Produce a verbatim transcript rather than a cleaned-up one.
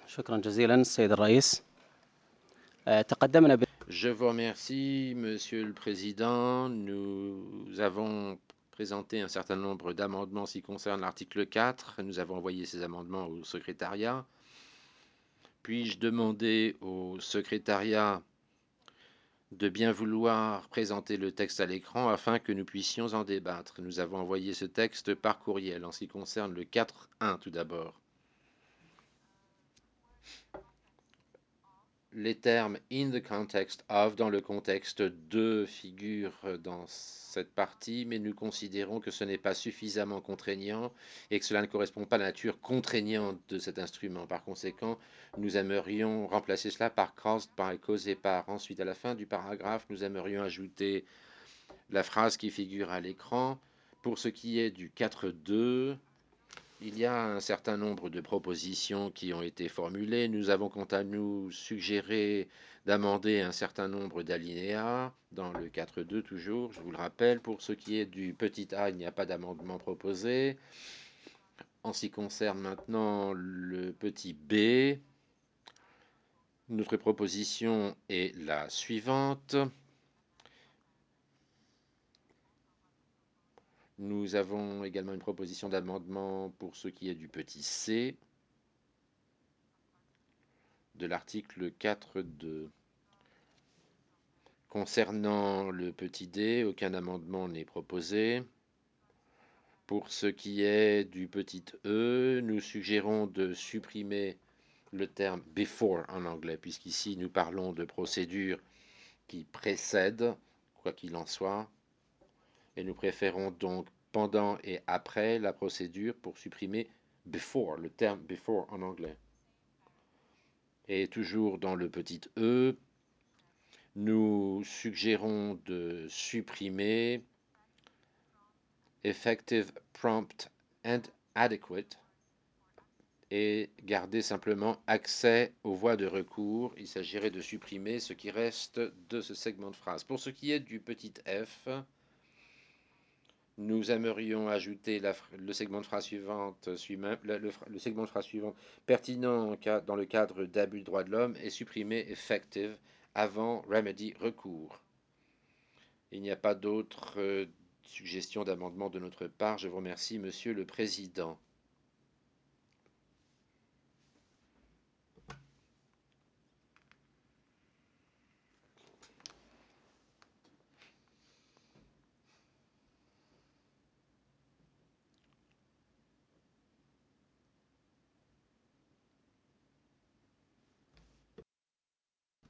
شكرا جزيلا السيد الرئيس. آه، تقدمنا ب... Je vous remercie, Monsieur le Président. Nous avons présenté un certain nombre d'amendements en ce qui concerne l'article quatre. Nous avons envoyé ces amendements au secrétariat. Puis-je demander au secrétariat de bien vouloir présenter le texte à l'écran afin que nous puissions en débattre? Nous avons envoyé ce texte par courriel en ce qui concerne le quatre point un tout d'abord. Les termes in the context of, dans le contexte de, figurent dans cette partie, mais nous considérons que ce n'est pas suffisamment contraignant et que cela ne correspond pas à la nature contraignante de cet instrument. Par conséquent, nous aimerions remplacer cela par caused by, causé par. Ensuite, à la fin du paragraphe, nous aimerions ajouter la phrase qui figure à l'écran. Pour ce qui est du quatre point deux, il y a un certain nombre de propositions qui ont été formulées. Nous avons quant à nous suggéré d'amender un certain nombre d'alinéas dans le quatre point deux toujours, je vous le rappelle. Pour ce qui est du petit a, il n'y a pas d'amendement proposé. En ce qui concerne maintenant le petit b, notre proposition est la suivante. Nous avons également une proposition d'amendement pour ce qui est du petit c de l'article quatre point deux. Concernant le petit d, aucun amendement n'est proposé. Pour ce qui est du petit e, nous suggérons de supprimer le terme before en anglais, puisqu'ici nous parlons de procédures qui précèdent, quoi qu'il en soit, et nous préférons donc pendant et après la procédure pour supprimer before, le terme before en anglais. Et toujours dans le petit e, nous suggérons de supprimer effective, prompt and adequate et garder simplement accès aux voies de recours. Il s'agirait de supprimer ce qui reste de ce segment de phrase. Pour ce qui est du petit f, nous aimerions ajouter la, le segment de phrase suivante, le, le, le segment de phrase suivant pertinent dans le cadre d'abus de droits de l'homme et supprimer effective avant remedy recours. Il n'y a pas d'autres euh, suggestions d'amendement de notre part. Je vous remercie, Monsieur le Président.